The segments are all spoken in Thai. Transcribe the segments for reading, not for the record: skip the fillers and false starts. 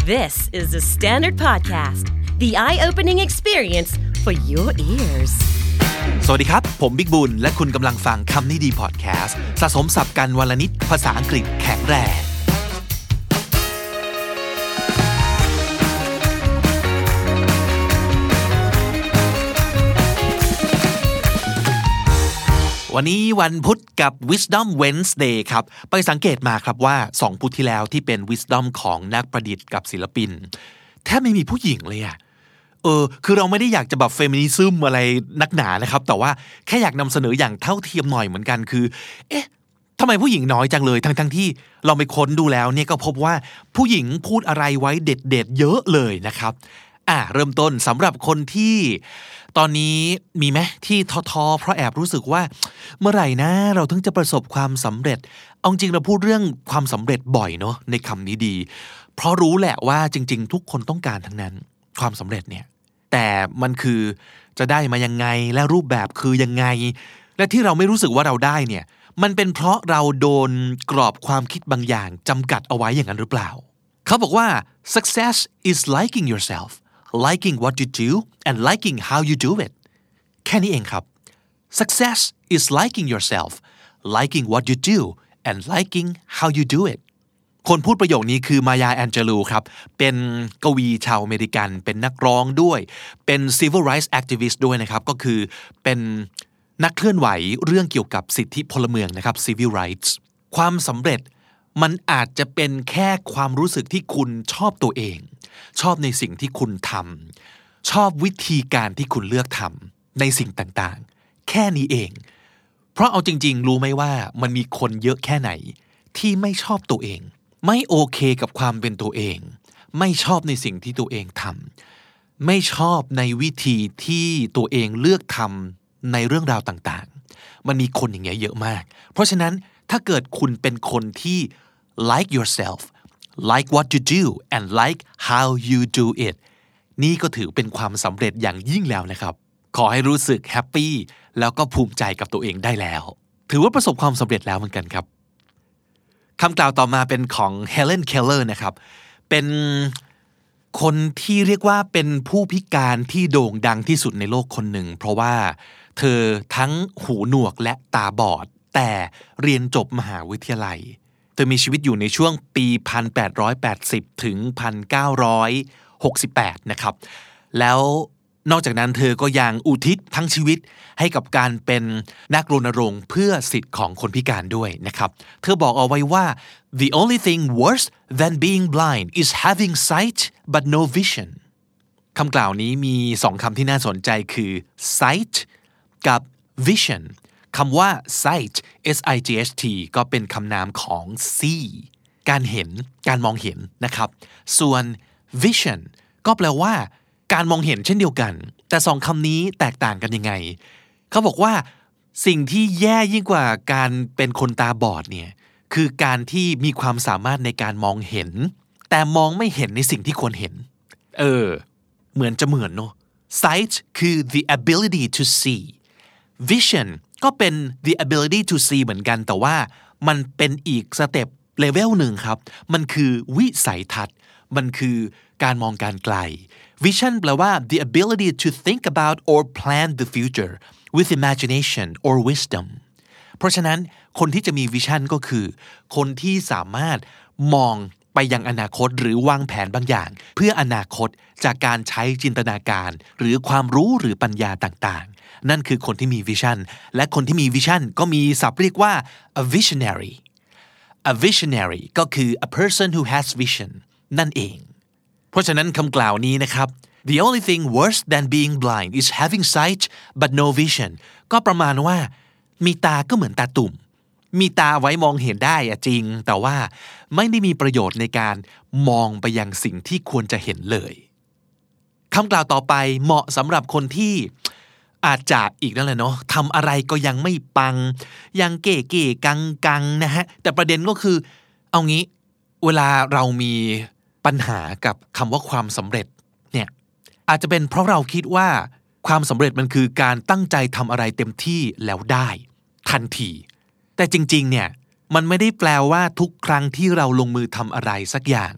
This is the Standard Podcast, the eye-opening experience for your ears. สวัสดีครับผมบิ๊กบุญและคุณกำลังฟังคำนี้ดีพอดแคสต์สะสมศัพท์กันวันละนิดภาษาอังกฤษแข็งแรงวันนี้วันพุธกับ Wisdom Wednesday ครับไปสังเกตมาครับว่า2พุธที่แล้วที่เป็น Wisdom ของนักประดิษฐ์กับศิลปินแทบไม่มีผู้หญิงเลยอะคือเราไม่ได้อยากจะแบบเฟมินิซึมอะไรนักหนานะครับแต่ว่าแค่อยากนำเสนออย่างเท่าเทียมหน่อยเหมือนกันคือทำไมผู้หญิงน้อยจังเลยทั้งที่เราไปค้นดูแล้วเนี่ยก็พบว่าผู้หญิงพูดอะไรไว้เด็ดๆเยอะเลยนะครับเริ่มต้นสำหรับคนที่ตอนนี้มีไหมที่ท้อเพราะแอบรู้สึกว่าเมื่อไหร่นะเราถึงจะประสบความสำเร็จเอาจริงเราพูดเรื่องความสำเร็จบ่อยเนาะในคำนี้ดีเพราะรู้แหละว่าจริงๆทุกคนต้องการทั้งนั้นความสำเร็จเนี่ยแต่มันคือจะได้มายังไงและรูปแบบคือยังไงและที่เราไม่รู้สึกว่าเราได้เนี่ยมันเป็นเพราะเราโดนกรอบความคิดบางอย่างจำกัดเอาไว้อย่างนั้นหรือเปล่าเขาบอกว่า success is liking yourself liking what you do and liking how you do it แค่นี้เองครับ success is liking yourself liking what you do and liking how you do it คนพูดประโยคนี้คือมายาแอนเจลูครับเป็นกวีชาวอเมริกันเป็นนักร้องด้วยเป็น civil rights activist ด้วยนะครับก็คือเป็นนักเคลื่อนไหวเรื่องเกี่ยวกับสิทธิพลเมืองนะครับ civil rights ความสำเร็จมันอาจจะเป็นแค่ความรู้สึกที่คุณชอบตัวเองชอบในสิ่งที่คุณทำชอบวิธีการที่คุณเลือกทำในสิ่งต่างๆแค่นี้เองเพราะเอาจริงๆรู้ไหมว่ามันมีคนเยอะแค่ไหนที่ไม่ชอบตัวเองไม่โอเคกับความเป็นตัวเองไม่ชอบในสิ่งที่ตัวเองทำไม่ชอบในวิธีที่ตัวเองเลือกทำในเรื่องราวต่างๆมันมีคนอย่างเงี้ยเยอะมากเพราะฉะนั้นถ้าเกิดคุณเป็นคนที่ like yourself like what you do and like how you do it นี่ก็ถือเป็นความสำเร็จอย่างยิ่งแล้วนะครับขอให้รู้สึกแฮปปี้แล้วก็ภูมิใจกับตัวเองได้แล้วถือว่าประสบความสำเร็จแล้วเหมือนกันครับคำกล่าวต่อมาเป็นของ Helen Keller นะครับเป็นคนที่เรียกว่าเป็นผู้พิการที่โด่งดังที่สุดในโลกคนหนึ่งเพราะว่าเธอทั้งหูหนวกและตาบอดแต่เรียนจบมหาวิทยาลัยเธอมีชีวิตอยู่ในช่วงปี 1880 ถึง 1968 นะครับแล้วนอกจากนั้นเธอก็ยังอุทิศทั้งชีวิตให้กับการเป็นนักรณรงค์เพื่อสิทธิ์ของคนพิการด้วยนะครับเธอบอกเอาไว้ว่า the only thing worse than being blind is having sight but no vision คำกล่าวนี้มี2คำที่น่าสนใจคือ sight กับ vision คำว่า sight S-I-G-H-T ก็เป็นคำนามของ see การเห็นการมองเห็นนะครับส่วน vision ก็แปลว่าการมองเห็นเช่นเดียวกันแต่2คำนี้แตกต่างกันยังไงเขาบอกว่าสิ่งที่แย่ยิ่งกว่าการเป็นคนตาบอดเนี่ยคือการที่มีความสามารถในการมองเห็นแต่มองไม่เห็นในสิ่งที่ควรเห็นเหมือนจะเหมือนเนาะ sight คือ the ability to see vision ก็เป็น the ability to see เหมือนกันแต่ว่ามันเป็นอีกสเต็ปเลเวลหนึ่งครับมันคือวิสัยทัศน์มันคือการมองการไกล vision แปลว่า the ability to think about or plan the future with imagination or wisdom เพราะฉะนั้นคนที่จะมี vision ก็คือคนที่สามารถมองไปยังอนาคตหรือวางแผนบางอย่างเพื่ออนาคตจากการใช้จินตนาการหรือความรู้หรือปัญญาต่างๆนั่นคือคนที่มี vision และคนที่มี vision ก็มีศัพท์เรียกว่า a visionary ก็คือ a person who has vision นั่นเองเพราะฉะนั้นคำกล่าวนี้นะครับ the only thing worse than being blind is having sight but no vision ก็ประมาณว่ามีตาก็เหมือนตาตุ่มมีตาไว้มองเห็นได้จริงแต่ว่าไม่ได้มีประโยชน์ในการมองไปยังสิ่งที่ควรจะเห็นเลยคำกล่าวต่อไปเหมาะสำหรับคนที่อาจจะอีกนั่นแหละเนาะทำอะไรก็ยังไม่ปังยังเก๋ๆกังๆนะฮะแต่ประเด็นก็คือเอางี้เวลาเรามีปัญหากับคำว่าความสำเร็จเนี่ยอาจจะเป็นเพราะเราคิดว่าความสำเร็จมันคือการตั้งใจทำอะไรเต็มที่แล้วได้ทันทีแต่จริงๆเนี่ยมันไม่ได้แปลว่าทุกครั้งที่เราลงมือทำอะไรสักอย่าง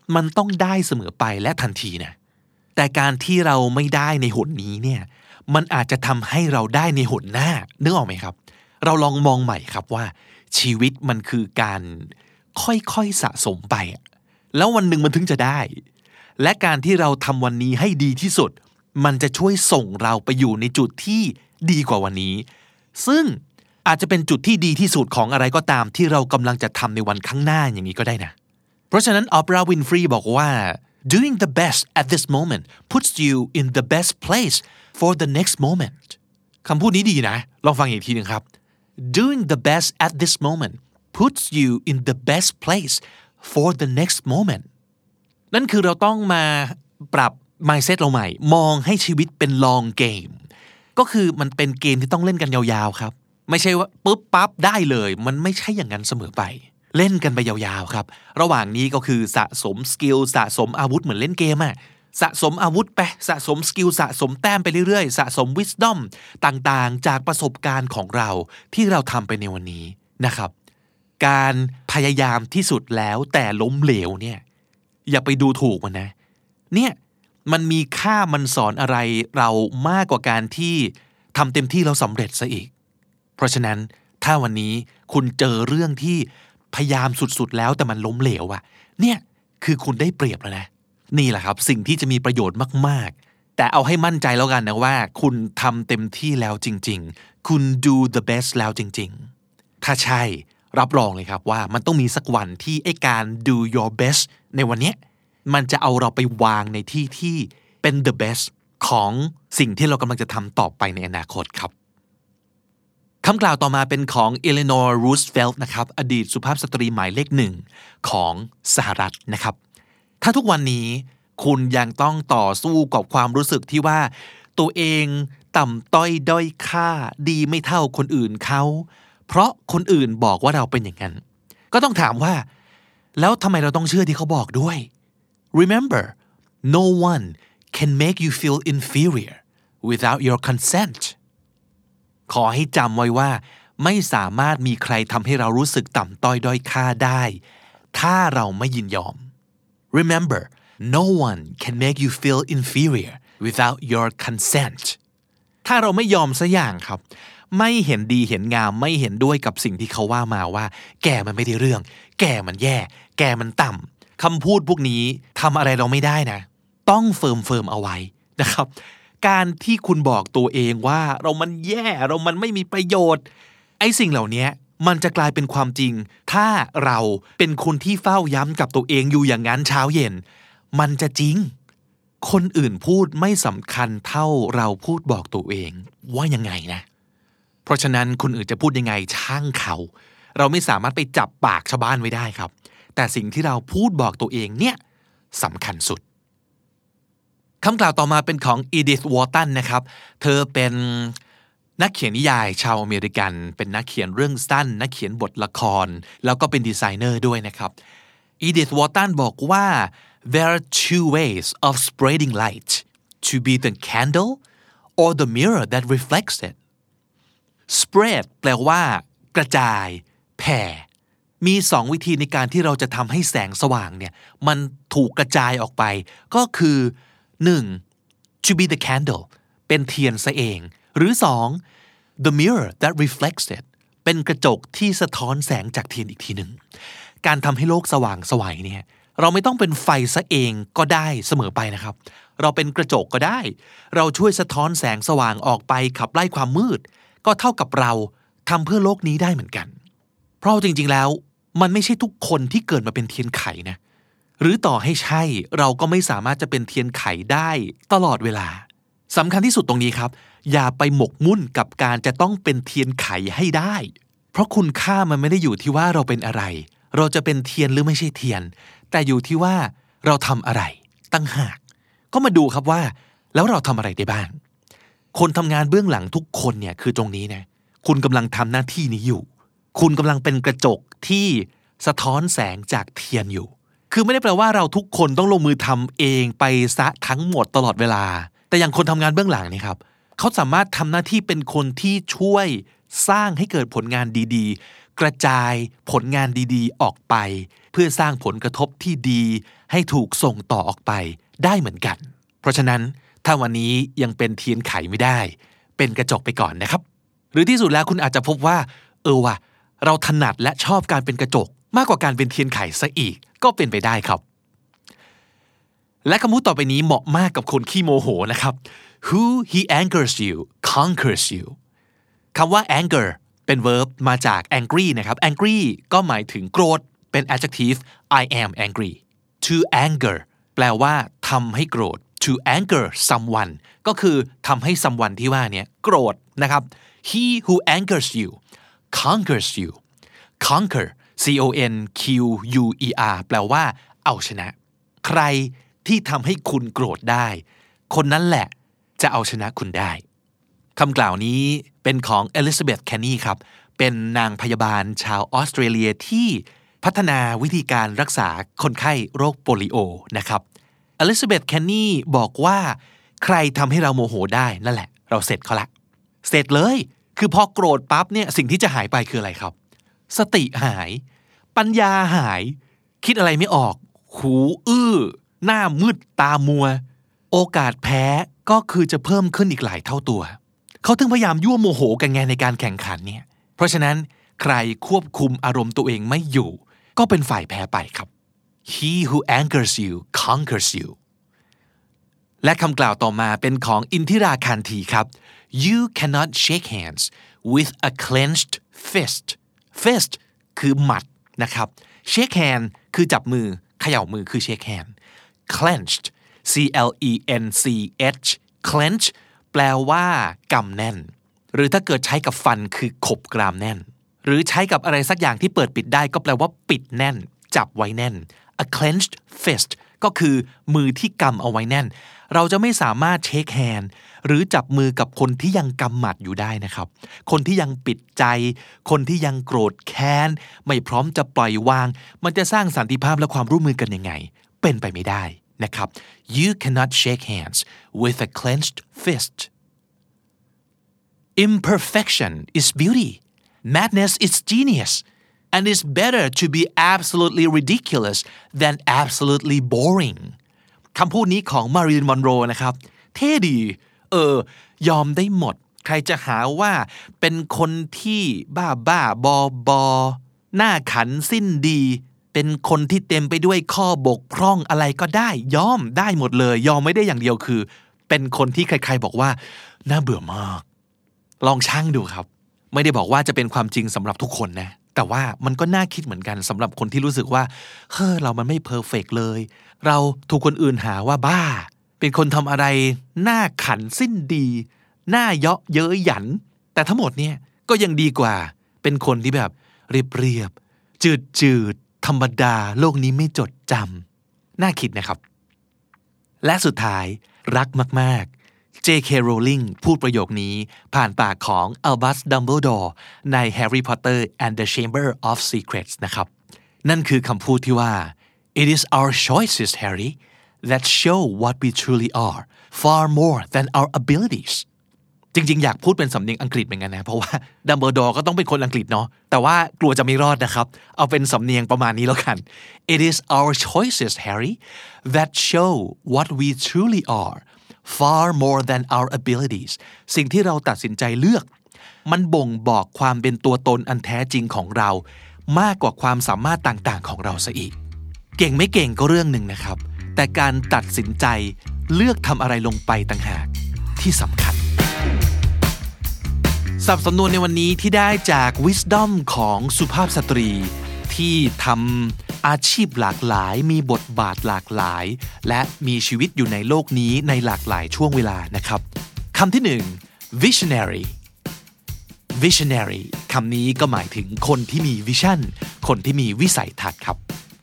มันต้องได้เสมอไปและทันทีนะแต่การที่เราไม่ได้ในหนนี้เนี่ยมันอาจจะทำให้เราได้ในหนหน้านึกออกไหมครับเราลองมองใหม่ครับว่าชีวิตมันคือการค่อยๆสะสมไปแล้ววันหนึ่งมันถึงจะได้และการที่เราทำวันนี้ให้ดีที่สุดมันจะช่วยส่งเราไปอยู่ในจุดที่ดีกว่าวันนี้ซึ่งอาจจะเป็นจุดที่ดีที่สุดของอะไรก็ตามที่เรากำลังจะทำในวันข้างหน้าอย่างนี้ก็ได้นะเพราะฉะนั้น Oprah Winfrey บอกว่า doing the best at this moment puts you in the best place for the next moment คำพูดนี้ดีนะลองฟังอีกทีนึงครับ doing the best at this moment puts you in the best place for the next moment นั่นคือเราต้องมาปรับ mindset เราใหม่มองให้ชีวิตเป็น long game ก็คือมันเป็นเกมที่ต้องเล่นกันยาวๆครับไม่ใช่ว่าปุ๊บปั๊บได้เลยมันไม่ใช่อย่างนั้นเสมอไปเล่นกันไปยาวๆครับระหว่างนี้ก็คือสะสมสกิลสะสมอาวุธเหมือนเล่นเกมอะสะสมอาวุธไปสะสมสกิลสะสมแต้มไปเรื่อยๆสะสม wisdom ต่างๆจากประสบการณ์ของเราที่เราทำไปในวันนี้นะครับการพยายามที่สุดแล้วแต่ล้มเหลวเนี่ยอย่าไปดูถูกมันนะเนี่ยมันมีค่ามันสอนอะไรเรามากกว่าการที่ทำเต็มที่แล้วสำเร็จซะอีกเพราะฉะนั้นถ้าวันนี้คุณเจอเรื่องที่พยายามสุดๆแล้วแต่มันล้มเหลวอะเนี่ยคือคุณได้เปรียบแล้วนะนี่แหละครับสิ่งที่จะมีประโยชน์มากๆแต่เอาให้มั่นใจแล้วกันนะว่าคุณทำเต็มที่แล้วจริงๆคุณ do the best แล้วจริงๆถ้าใช่รับรองเลยครับว่ามันต้องมีสักวันที่ไอ้การ do your best ในวันนี้มันจะเอาเราไปวางในที่ที่เป็น the best ของสิ่งที่เรากำลังจะทำต่อไปในอนาคตครับคำกล่าวต่อมาเป็นของเอเลนอร์รูสเวลต์นะครับอดีตสุภาพสตรีหมายเลขหนึ่งของสหรัฐนะครับถ้าทุกวันนี้คุณยังต้องต่อสู้กับความรู้สึกที่ว่าตัวเองต่ำต้อยด้อยค่าดีไม่เท่าคนอื่นเขาเพราะคนอื่นบอกว่าเราเป็นอย่างนั้นก็ต้องถามว่าแล้วทำไมเราต้องเชื่อที่เขาบอกด้วย Remember no one can make you feel inferior without your consentขอให้จำไว้ว่าไม่สามารถมีใครทำให้เรารู้สึกต่ำต้อยด้อยค่าได้ถ้าเราไม่ยินยอม Remember no one can make you feel inferior without your consent ถ้าเราไม่ยอมสักอย่างครับไม่เห็นดีเห็นงามไม่เห็นด้วยกับสิ่งที่เขาว่ามาว่าแกมันไม่ได้เรื่องแกมันแย่แกมันต่ำคำพูดพวกนี้ทำอะไรเราไม่ได้นะต้องเฟิร์มเอาไว้นะครับการที่คุณบอกตัวเองว่าเรามันแย่เรามันไม่มีประโยชน์ไอ้สิ่งเหล่านี้มันจะกลายเป็นความจริงถ้าเราเป็นคนที่เฝ้าย้ำกับตัวเองอยู่อย่างนั้นเช้าเย็นมันจะจริงคนอื่นพูดไม่สำคัญเท่าเราพูดบอกตัวเองว่ายังไงนะเพราะฉะนั้นคนอื่นจะพูดยังไงช่างเขาเราไม่สามารถไปจับปากชาวบ้านไว้ได้ครับแต่สิ่งที่เราพูดบอกตัวเองเนี่ยสำคัญสุดคำกล่าวต่อมาเป็นของอีดิธ วอร์ตันนะครับเธอเป็นนักเขียนนิยายชาวอเมริกันเป็นนักเขียนเรื่องสั้นนักเขียนบทละครแล้วก็เป็นดีไซเนอร์ด้วยนะครับอีดิธ วอร์ตันบอกว่า there are two ways of spreading light to be the candle or the mirror that reflects it spread แปลว่ากระจายแผ่มี2วิธีในการที่เราจะทำให้แสงสว่างเนี่ยมันถูกกระจายออกไปก็คือ1. to be the candle เป็นเทียนซะเองหรือ2. the mirror that reflects it เป็นกระจกที่สะท้อนแสงจากเทียนอีกทีหนึ่งการทำให้โลกสว่างไสวเนี่ยเราไม่ต้องเป็นไฟซะเองก็ได้เสมอไปนะครับเราเป็นกระจกก็ได้เราช่วยสะท้อนแสงสว่างออกไปขับไล่ความมืดก็เท่ากับเราทำเพื่อโลกนี้ได้เหมือนกันเพราะจริงๆแล้วมันไม่ใช่ทุกคนที่เกิดมาเป็นเทียนไขนะหรือต่อให้ใช่เราก็ไม่สามารถจะเป็นเทียนไขได้ตลอดเวลาสำคัญที่สุดตรงนี้ครับอย่าไปหมกมุ่นกับการจะต้องเป็นเทียนไขให้ได้เพราะคุณค่ามันไม่ได้อยู่ที่ว่าเราเป็นอะไรเราจะเป็นเทียนหรือไม่ใช่เทียนแต่อยู่ที่ว่าเราทำอะไรตั้งหากก็มาดูครับว่าแล้วเราทำอะไรได้บ้างคนทำงานเบื้องหลังทุกคนเนี่ยคือตรงนี้นะคุณกำลังทำหน้าที่นี้อยู่คุณกำลังเป็นกระจกที่สะท้อนแสงจากเทียนอยู่คือไม่ได้แปลว่าเราทุกคนต้องลงมือทำเองไปซะทั้งหมดตลอดเวลาแต่อย่างคนทำงานเบื้องหลังนี่ครับเขาสามารถทำหน้าที่เป็นคนที่ช่วยสร้างให้เกิดผลงานดีกระจายผลงานดีๆออกไปเพื่อสร้างผลกระทบที่ดีให้ถูกส่งต่อออกไปได้เหมือนกันเพราะฉะนั้นถ้าวันนี้ยังเป็นเทียนไขไม่ได้เป็นกระจกไปก่อนนะครับหรือที่สุดแล้วคุณอาจจะพบว่าว่ะเราถนัดและชอบการเป็นกระจกมากกว่าการเป็นเทียนไขซะอีกก็เป็นไปได้ครับและคำพูดต่อไปนี้เหมาะมากกับคนขี้โมโหนะครับ Who he angers you conquers you คำว่า anger เป็น verb มาจาก angry นะครับ angry ก็หมายถึงโกรธเป็น adjective I am angry to anger แปลว่าทำให้โกรธ to anger someone ก็คือทำให้ someone ที่ว่าเนี่ยโกรธนะครับ he who angers you conquers you conquer C-O-N-Q-U-E-R แปลว่าเอาชนะใครที่ทำให้คุณโกรธได้คนนั้นแหละจะเอาชนะคุณได้คำกล่าวนี้เป็นของเอลิซาเบธแคนนีครับเป็นนางพยาบาลชาวออสเตรเลียที่พัฒนาวิธีการรักษาคนไข้โรคโปลิโอนะครับเอลิซาเบธแคนนีบอกว่าใครทำให้เราโมโหได้นั่นแหละเราเสร็จเขาละเสร็จเลยคือพอโกรธปั๊บเนี่ยสิ่งที่จะหายไปคืออะไรครับสติหายปัญญาหายคิดอะไรไม่ออกหูอื้อหน้ามืดตามัวโอกาสแพ้ก็คือจะเพิ่มขึ้นอีกหลายเท่าตัวเขาถึงพยายามยั่วโมโหกันไงในการแข่งขันเนี่ยเพราะฉะนั้นใครควบคุมอารมณ์ตัวเองไม่อยู่ก็เป็นฝ่ายแพ้ไปครับ He who angers you conquers you และคำกล่าวต่อมาเป็นของอินทิราคานธีครับ You cannot shake hands with a clenched fist fist คือหมัดนะครับ shake hand คือจับมือเขย่ามือคือ shake hand clenched C-L-E-N-C-H clench แปลว่ากำแน่นหรือถ้าเกิดใช้กับฟันคือขบกรามแน่นหรือใช้กับอะไรสักอย่างที่เปิดปิดได้ก็แปลว่าปิดแน่นจับไว้แน่น a clenched fist ก็คือมือที่กำเอาไว้แน่นเราจะไม่สามารถเช็คแฮนด์หรือจับมือกับคนที่ยังกำหมัดอยู่ได้นะครับคนที่ยังปิดใจคนที่ยังโกรธแค้นไม่พร้อมจะปล่อยวางมันจะสร้างสันติภาพและความร่วมมือกันยังไงเป็นไปไม่ได้นะครับ You cannot shake hands with a clenched fist Imperfection is beauty Madness is genius and it's better to be absolutely ridiculous than absolutely boring คำพูดนี้ของมาริลีน มอนโรนะครับเท่ดียอมได้หมดใครจะหาว่าเป็นคนที่บ้าบอหน้าขันสิ้นดีเป็นคนที่เต็มไปด้วยข้อบกพร่องอะไรก็ได้ยอมได้หมดเลยยอมไม่ได้อย่างเดียวคือเป็นคนที่ใครๆบอกว่าน่าเบื่อมากลองชั่งดูครับไม่ได้บอกว่าจะเป็นความจริงสำหรับทุกคนนะแต่ว่ามันก็น่าคิดเหมือนกันสำหรับคนที่รู้สึกว่าเรามันไม่เพอร์เฟกต์เลยเราถูกคนอื่นหาว่าบ้าเป็นคนทำอะไรหน้าขันสิ้นดีหน้าเยาะเย้ยหยันแต่ทั้งหมดเนี่ยก็ยังดีกว่าเป็นคนที่แบบเรียบจืดธรรมดาโลกนี้ไม่จดจำน่าคิดนะครับและสุดท้ายรักมากๆ J.K. Rowling พูดประโยคนี้ผ่านปากของ Albus Dumbledore ใน Harry Potter and the Chamber of Secrets นะครับนั่นคือคำพูดที่ว่า It is our choices, Harry, that show what we truly are, far more than our abilities จริงๆอยากพูดเป็นสำเนียงอังกฤษเหมือนกันนะเพราะว่าดัมเบิลดอร์ก็ต้องเป็นคนอังกฤษเนาะแต่ว่ากลัวจะไม่รอดนะครับเอาเป็นสำเนียงประมาณนี้แล้วกัน It is our choices Harry that show what we truly are far more than our abilities สิ่งที่เราตัดสินใจเลือกมันบ่งบอกความเป็นตัวตนอันแท้จริงของเรามากกว่าความสามารถต่างๆของเราซะอีกเก่งไม่เก่งก็เรื่องหนึ่งนะครับแต่การตัดสินใจเลือกทำอะไรลงไปต่างหากที่สำคัญศัพท์สำนวนในวันนี้ที่ได้จาก Wisdom ของสุภาพสตรีที่ทำอาชีพหลากหลายมีบทบาทหลากหลายและมีชีวิตอยู่ในโลกนี้ในหลากหลายช่วงเวลานะครับคำที่1 visionary คำนี้ก็หมายถึงคนที่มีวิชั่นคนที่มีวิสัยทัศน์ครับ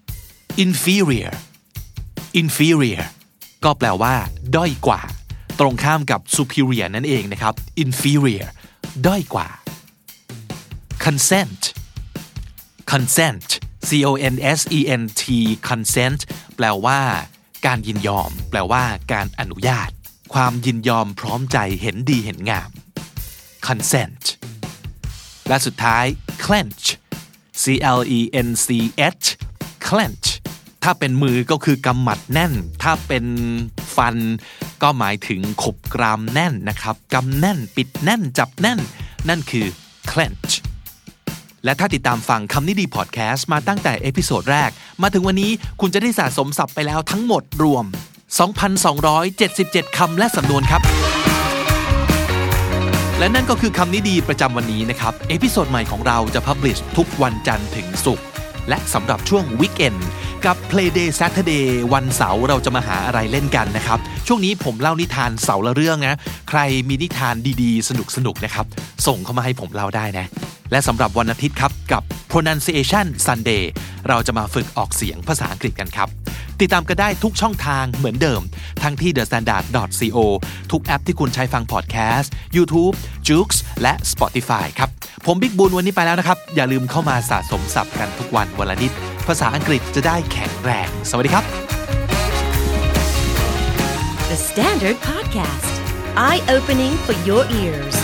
inferior ก็แปลว่าด้อยกว่าตรงข้ามกับ superior นั่นเองนะครับ inferiorด้อยกว่า consent C-O-N-S-E-N-T consent แปลว่าการยินยอมแปลว่าการอนุญาตความยินยอมพร้อมใจเห็นดีเห็นงาม consent และสุดท้าย clench clench clench ถ้าเป็นมือก็คือกำหมัดแน่นถ้าเป็นฟันก็หมายถึงขบกรามแน่นนะครับกำแน่นปิดแน่นจับแน่นนั่นคือ clench และถ้าติดตามฟังคำนี้ดีพอดแคสต์มาตั้งแต่เอพิโซดแรกมาถึงวันนี้คุณจะได้สะสมศัพท์ไปแล้วทั้งหมดรวม 2,277 คำและสำนวนครับและนั่นก็คือคำนี้ดีประจำวันนี้นะครับเอพิโซดใหม่ของเราจะพับลิชทุกวันจันทร์ถึงศุกร์และสำหรับช่วงวีคเอนด์กับ Playday Saturday วันเสาร์เราจะมาหาอะไรเล่นกันนะครับช่วงนี้ผมเล่านิทานเสาร์ละเรื่องนะใครมีนิทานดีๆสนุกๆนะครับส่งเข้ามาให้ผมเล่าได้นะและสำหรับวันอาทิตย์ครับกับ Pronunciation Sunday เราจะมาฝึกออกเสียงภาษาอังกฤษกันครับติดตามกันได้ทุกช่องทางเหมือนเดิมทั้งที่ thestandard.co ทุกแอปที่คุณใช้ฟังพอดแคสต์ YouTube, Joox และ Spotify ครับผมบิ๊กบุญวันนี้ไปแล้วนะครับอย่าลืมเข้ามาสะสมศัพท์กันทุกวันวันละนิดภาษาอังกฤษจะได้แข็งแรงสวัสดีครับ The Standard Podcast Eye Opening for Your Ears